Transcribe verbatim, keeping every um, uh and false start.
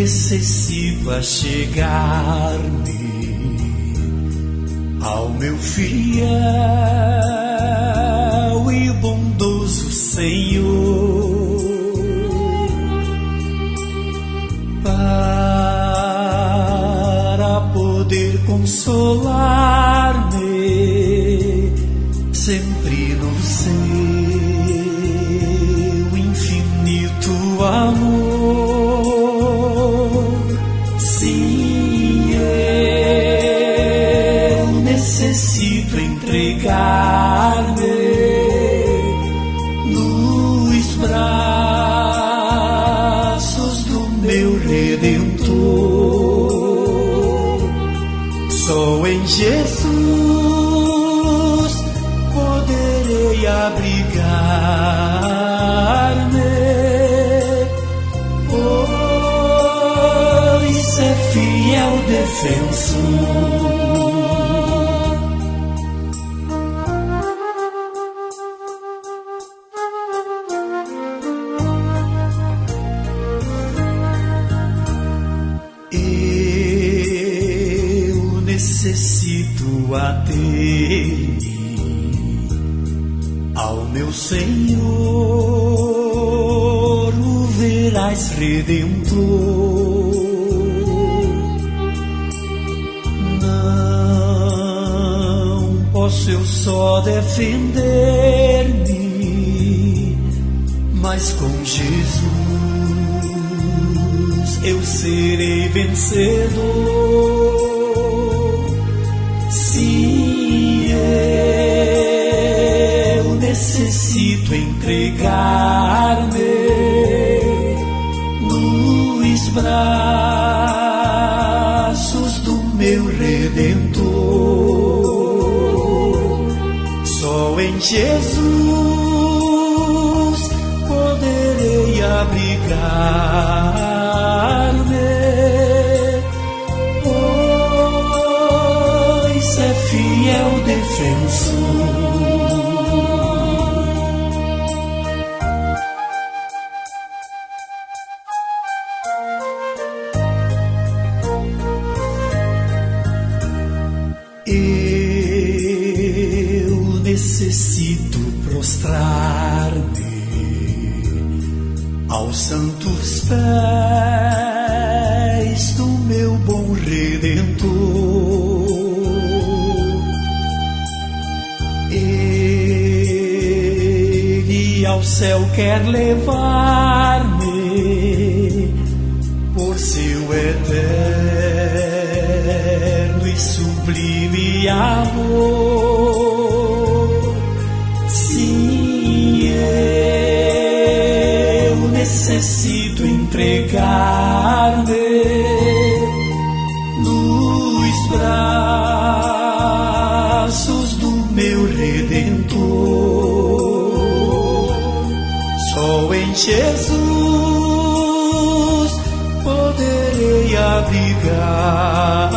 necessito achegar-me ao meu fiel e bondoso Senhor, para poder consolar-me sempre no seu infinito amor. Sim, eu necessito entregar-me nos braços do meu Redentor. Só em Jesus poderei abrigar-me, pois é fiel defensor. Necessito ater-me ao meu Senhor, o veraz Redentor. Não posso eu só defender-me, mas com Jesus eu serei vencedor. Sim, eu necessito entregar-me nos braços do meu Redentor. Só em Jesus poderei abrigar-me, fiel defensor. Eu necessito prostrar-me aos santos pés do meu bom Redentor. Ao céu quer levar-me por seu eterno e sublime amor. Sim, eu necessito entregar-me nos braços do meu Redentor. Só em Jesus poderei abrigar-me,